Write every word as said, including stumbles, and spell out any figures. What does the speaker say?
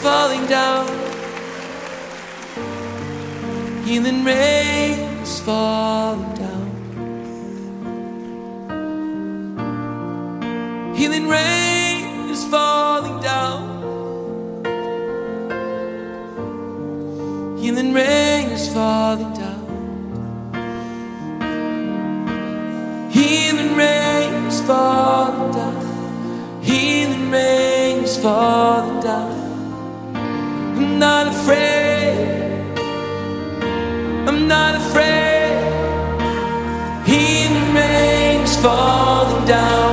falling down. Healing rain is falling down. Healing rain is falling down. Healing rain is falling down. Healing rain is falling down. Healing rain is falling down. I'm not afraid. I'm not afraid. Healing rain is falling down.